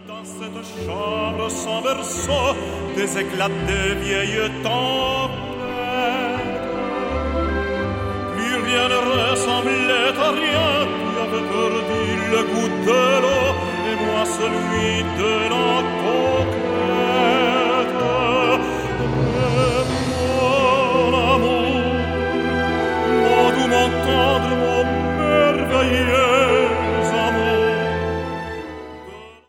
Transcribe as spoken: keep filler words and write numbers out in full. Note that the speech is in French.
Dans cette chambre sans berceau, des éclats de vieilles tempêtes. Plus rien ne ressemblait à rien. Tu avais perdu le goût de l'eau, et moi celui de la conquête. Mais mon amour, mon doux, mon tendre, mon merveilleux,